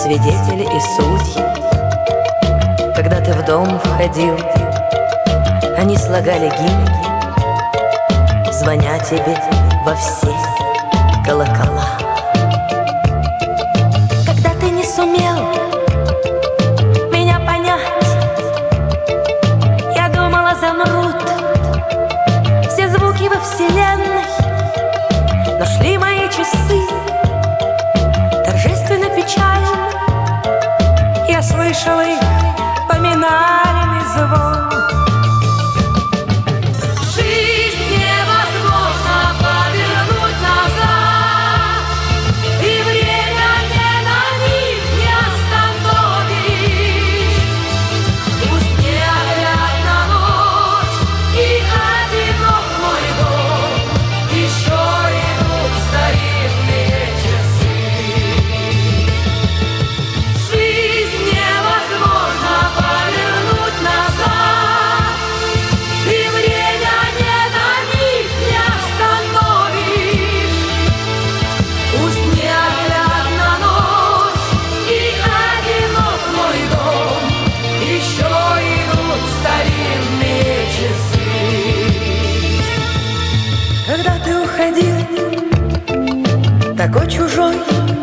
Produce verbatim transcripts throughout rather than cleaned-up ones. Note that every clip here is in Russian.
свидетели и судьи. Когда ты в дом входил, они слагали гимн, звоня тебе во все колокола. Когда ты не сумел меня понять, я думала, замрут все звуки во вселенной, но шли мои часы торжественно печально. Я слышала их поминальный звон. Такой чужой,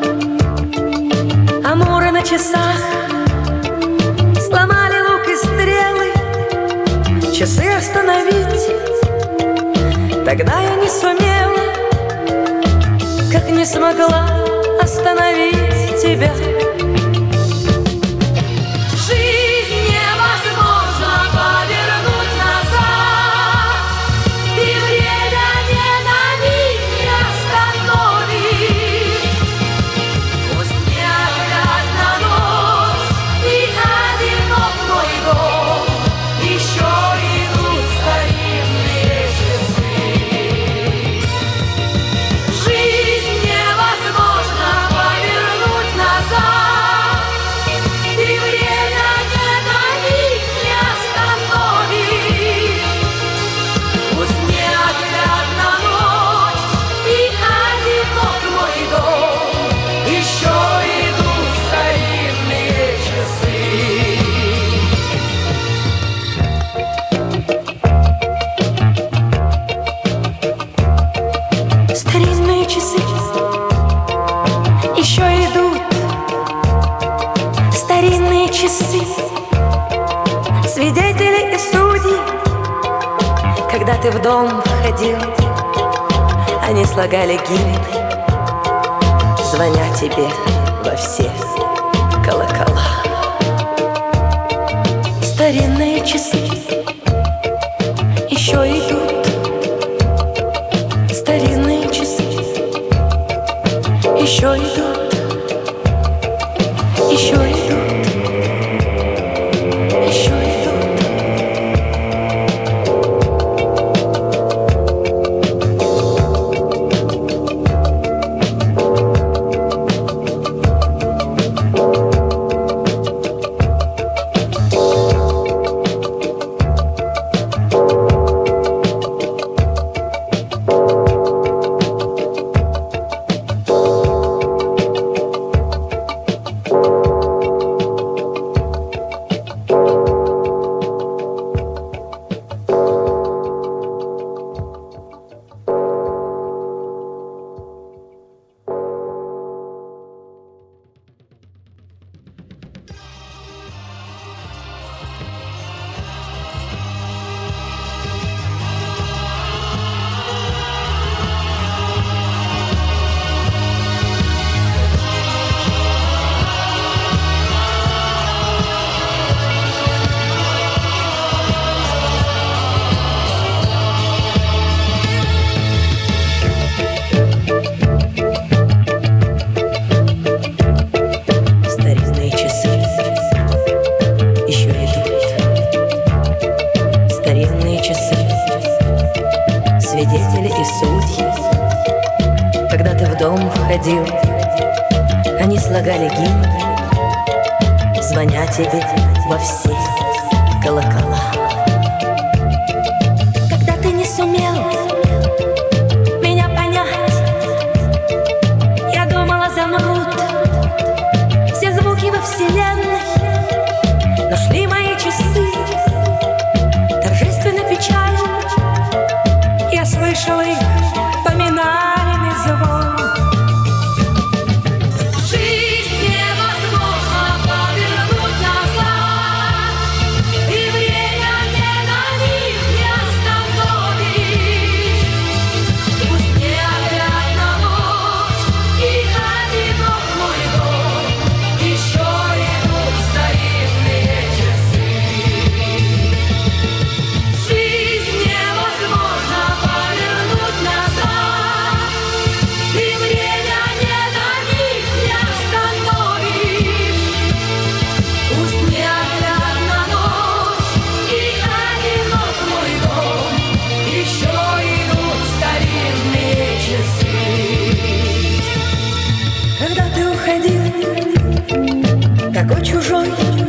амуры на часах сломали лук и стрелы, часы остановить. Тогда я не сумела, как не смогла остановить тебя. Старинные часы еще идут, старинные часы, свидетели и судьи. когда ты в дом входил, они слагали гимн, звоня тебе во все колокола. Старинные часы еще идут, старинные часы еще идут, еще идут, еще идут. Свидетели и судьи, когда ты в дом входил, они слагали гимн, звоня тебе во все колокола. Когда ты не сумел меня понять, я думала, замрут все звуки вселенной. Но шли мои часы торжественно печально. Я слышала их поминальный звон. Такой чужой,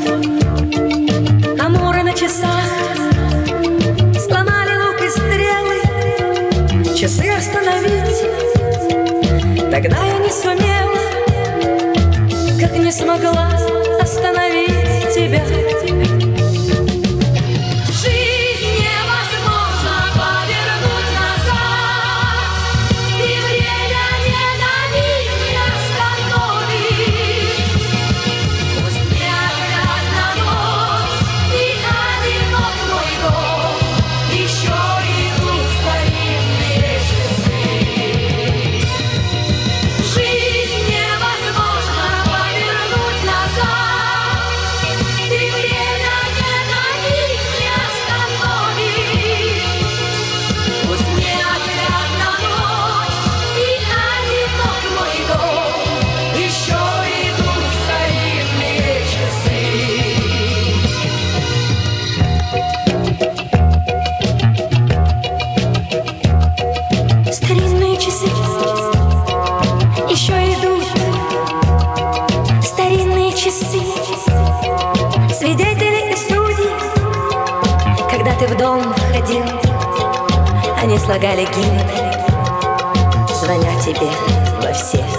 амуры на часах сломали лук и стрелы, часы остановить. Тогда я не сумела, как не смогла остановить тебя. Старинные часы еще идут, старинные часы, свидетели и судьи. Когда ты в дом ходил, они слагали гимны, звоня тебе во все